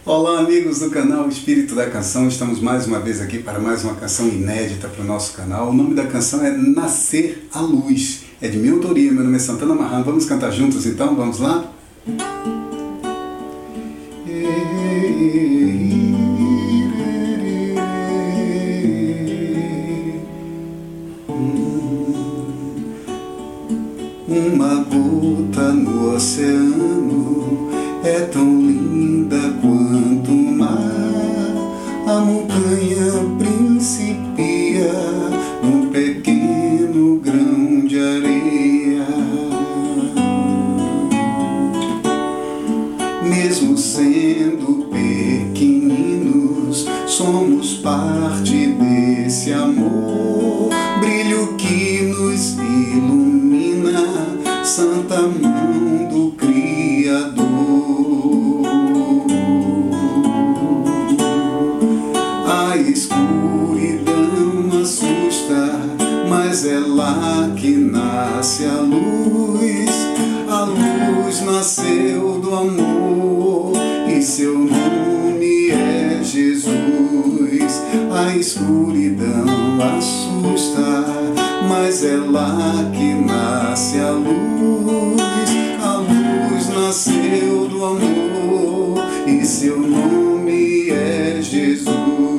Olá, amigos do canal Espírito da Canção. Estamos mais uma vez aqui para mais uma canção inédita para o nosso canal. O nome da canção é Nascer a Luz. É de minha autoria, meu nome é Santana Marran. Vamos cantar juntos então? Vamos lá? Uma gota no oceano é tão linda quanto o mar. A montanha principia num pequeno grão de areia. Mesmo sendo pequeninos, somos parte desse amor. Brilho que nos ilumina, santa mão do Criador. A escuridão assusta, mas é lá que nasce a luz. A luz nasceu do amor e seu nome é Jesus. A escuridão assusta, mas é lá que nasce a luz. A luz nasceu do amor e seu nome é Jesus.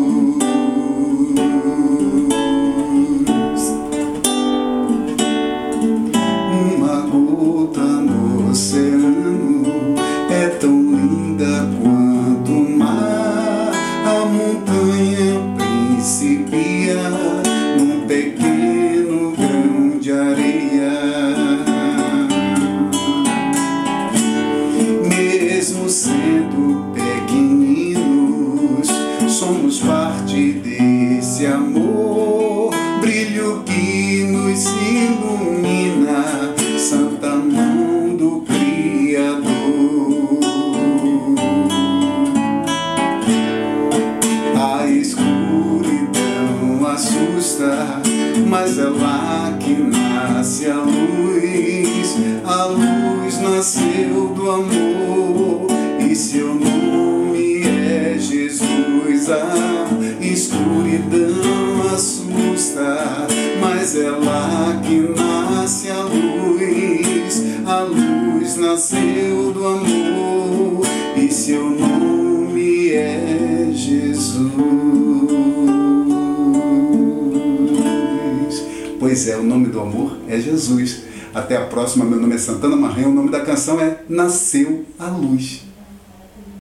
Uma gota no oceano é tão linda quanto o mar. A montanha principia num pequeno grão de areia. Mesmo sendo pequeninos, somos parte desse amor. Brilho que nos ilumina, santa mão do Criador. A escuridão assusta, mas é lá que nasce a luz. A luz nasceu do amor e seu nome é Jesus. A escuridão assusta, mas é lá que nasce a luz. A luz nasceu do amor e seu nome é Jesus. Pois é, o nome do amor é Jesus. Até a próxima, meu nome é Santana Marran, o nome da canção é Nasceu a Luz.